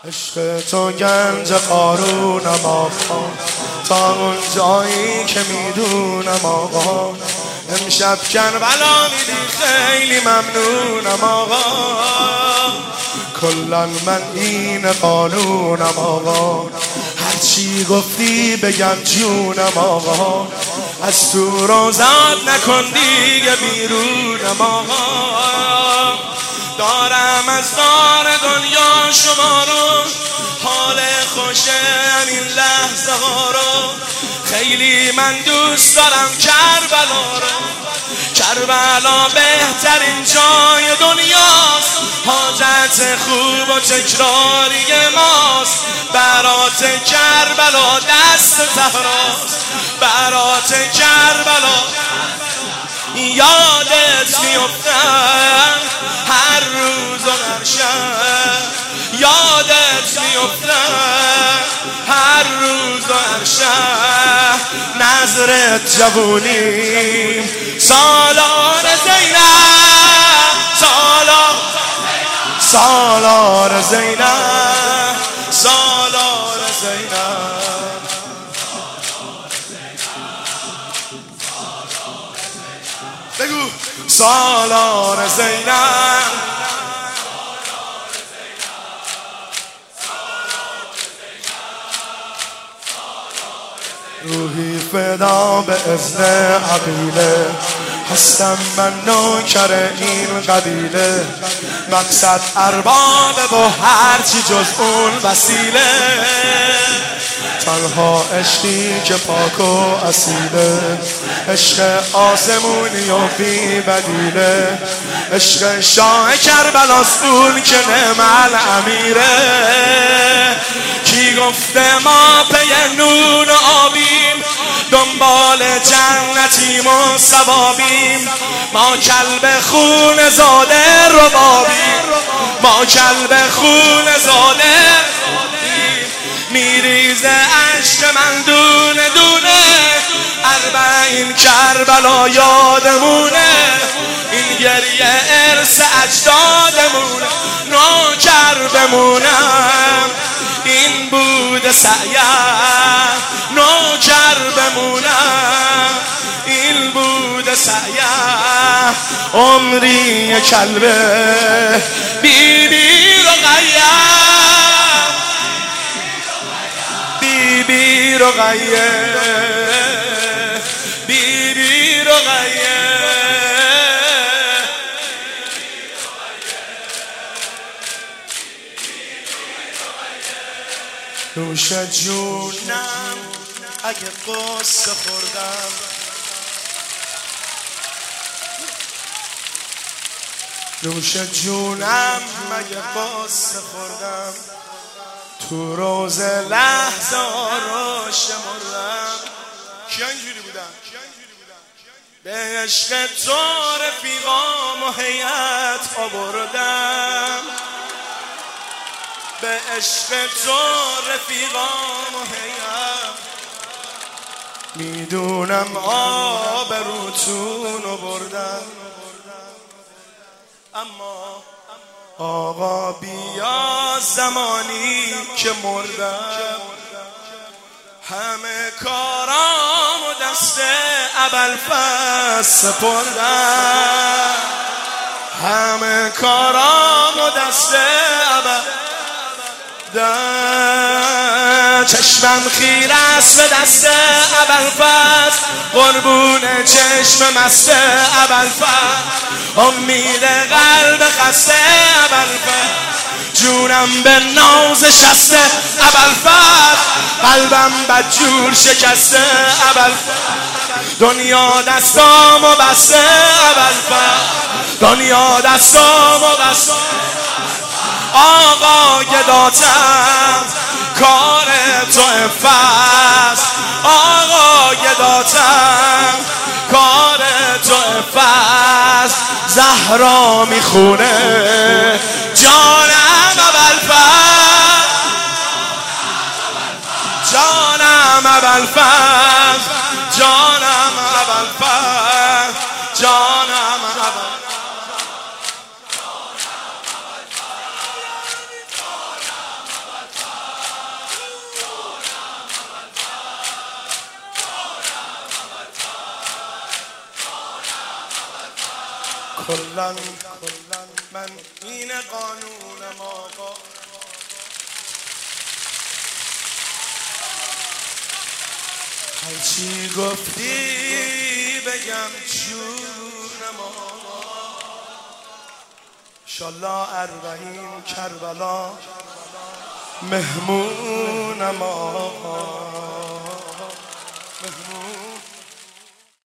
عشق تو گنج قارونم آقا، تا اون جایی که میدونم آقا. امشب کربلا میدی خیلی ممنونم آقا. کلن من این قانونم آقا، هرچی گفتی بگم جونم آقا. از تو روزات نکن دیگه بیرونم آقا. دارم از دار دنیا شما رو، حال خوش همین لحظه ها رو. خیلی من دوست دارم کربلا رو، کربلا بهترین جای دنیاست. حاجت خوب و تکراری ماست. برات کربلا دست زهراست، برات کربلا یادت میفتم هر روز و هر شب. یادت میفتم هر روز و هر شب. نظرت جوونی سالار زینب، سالار زینب، سالار زینب. بگو سالار زینب. روحی فدا به اذن عقیله، هستم من نوکر این قبیله. مقصد ارباب و هرچی جز اون وسیله. تنها عشقی که پاک و اصیله، عشق آسمونی و بی بدیله. عشق شاه کربلاست اون که نعم الامیره. کی گفته ما پی نون و آبیم، دنبال جنتیم و ثوابیم. ما کلب خون زاده ربابیم، ما کلب خون زاده. میریزه عشق من دونه دونه، اربعین کربلا یادمونه. این گریه ارث اجدادمونه، نوکر بمونم این بود سعیم. نوکر بمونم این بود سعیم. عمری کلبه بی بی رقیه، بی بی رقیه، بی بی رقیه. نوش جونم اگه قصه خوردم، نوش جونم اگه قصه خوردم. تو روز لحظه رو شمردم. کیا اینجوری بودن؟ به عشق تو رفیقام و هیئت آوردم. به عشق تو رفیقام و هیئت. میدونم آبروتون رو بردم، اما آقا بیا زمانی که مردم. همه کارام و دست ابوالفضل سپردم. همه کارام و دست ابوالفضل. چشمم خیره است به دست ابوالفضل، قربون چشم مست ابوالفضل. امید قلب خسته ابوالفضل، جونم به ناز شسته ابوالفضل. قلبم بدجور شکسته ابوالفضل. دنیا دستامو بسته ابوالفضل، دنیا دستامو بسته. آقا گداتم کار تو افست، آقا گداتم کار تو افست. زهرا میخونه جانم ابوالفضل، جانم ابوالفضل، جانم ابوالفضل، جانم ابوالفضل. کلن من این قانون ما هرچی گفتی بگم جون ما انشالله اربعین کربلا مهمون ما مهمون